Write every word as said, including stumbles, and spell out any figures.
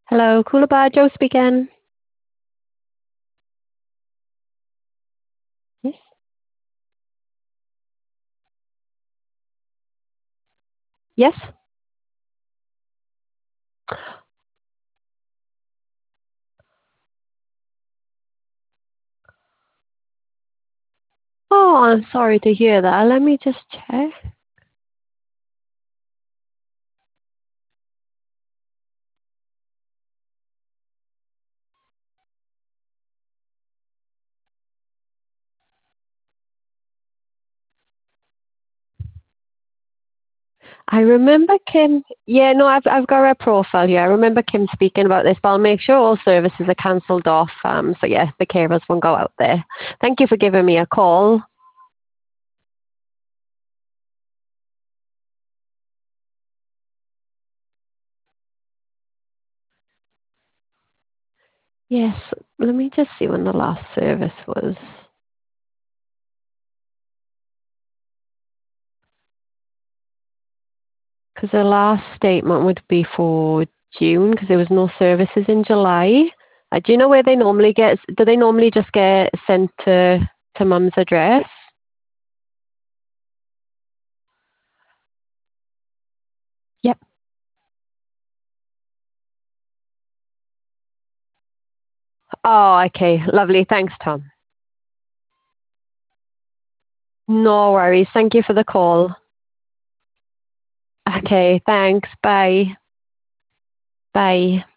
Hello, Coolabah, Joe speaking. Yes. Yes. Oh, I'm sorry to hear that. Let me just check. I remember Kim. Yeah, no, I've I've got her profile here. I remember Kim speaking about this, but I'll make sure all services are cancelled off. Um, so yeah, the carers won't go out there. Thank you for giving me a call. Yes, let me just see when the last service was. Because the last statement would be for June, because there was no services in July. Uh, do you know where they normally get? Do they normally just get sent to to mum's address? Yep. Oh, okay. Lovely. Thanks, Tom. No worries. Thank you for the call. Okay, thanks. Bye. Bye.